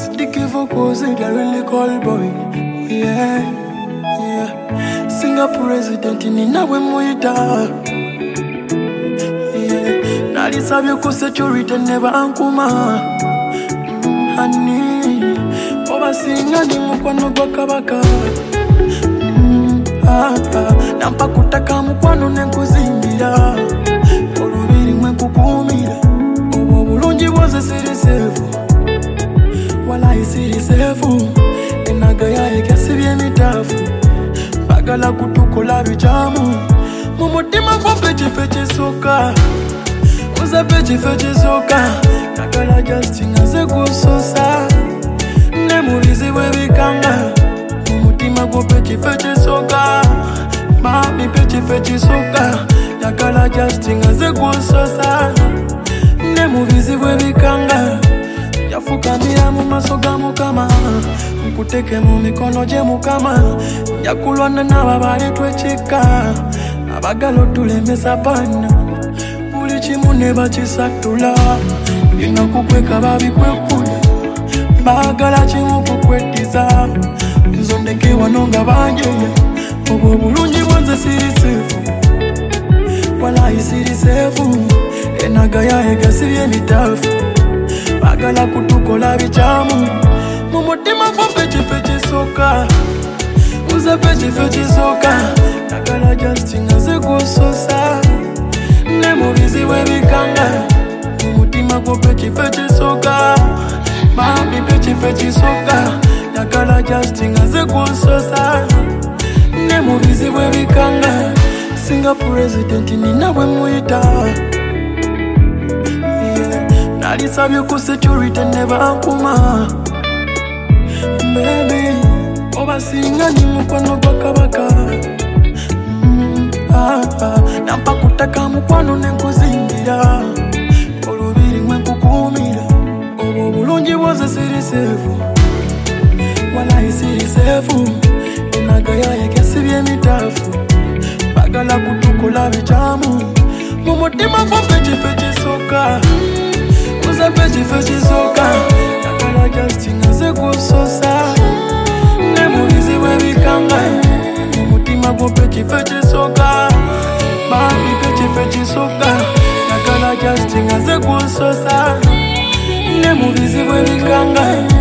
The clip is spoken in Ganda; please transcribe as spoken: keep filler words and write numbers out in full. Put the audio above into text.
Sticky vocals, they really call boy. Yeah, yeah. Singer president in Inawe Muita. Yeah. Nali sabyo ku security never ankuma. Mm, honey, oba singa ni mukwano gwa kabaka. Mm, ah, ah. Nampa kutaka mukwano nenkuzimbira. Olubiri mwe kukumira. Obo bulungi bwose siri sefu. Wala isiri sefu. Enaga yaye kasibye mitafu. Bagala kutukola bijamu. Mumutima kwa pechi fechi soka. Uza pechi fechi soka. Nagala Justin aze kusosa. Nemubizi webikanga. Mumutima kwa pechi fechi soka. Mami pechi fechi soka. Nagala Justin aze kusosa. Nemubizi webikanga. Yafukamira mu maso ga Mukama. Nkuteke mu mikono gye Mukama. Njakulwana n'ababali twekika. Abagala otulemesa bana. Buli kimu ne bakisatula. Bina kukweka babikwekula. Baagala kimu kukweddiza. Nzondeke wano nga banjeya. Obwo bulungi bwanze siri sefu. Walayi siri sefu. Enaga yaye gasibye mitafu. Bagala kutukola bijamu. Mumutima kwa pechi fechi soka. Uza pechi fechi soka. Nagala Justin aze kusosa. Nemubizi webikanga. Mumutima kwa pechi fechi soka. Mami pechi fechi soka. Nagala Justin aze kusosa. Nemubizi webikanga. Singer president ni Inawe Muita. Nali sabyo ku security never ankuma. Baby, oba singa ni mukwano gwa kabaka. Mm, ah, ah. Nampa kutaka mukwano nenkuzimbira. Olubiri mwe kukumira. Obo bulungi bwose siri sefu. Walayi siri sefu. Enaga yaye kasibye mitafu. Bagala kutukola bijamu. Mumutima kwa pechi fechi soka. Uza pechi fechi soka. Nagala Justin aze kusosa. Nemubizi webikanga. Mumutima kwa pechi fechi soka. Mami pechi fechi soka. Nagala Justin aze kusosa. Nemubizi webikanga.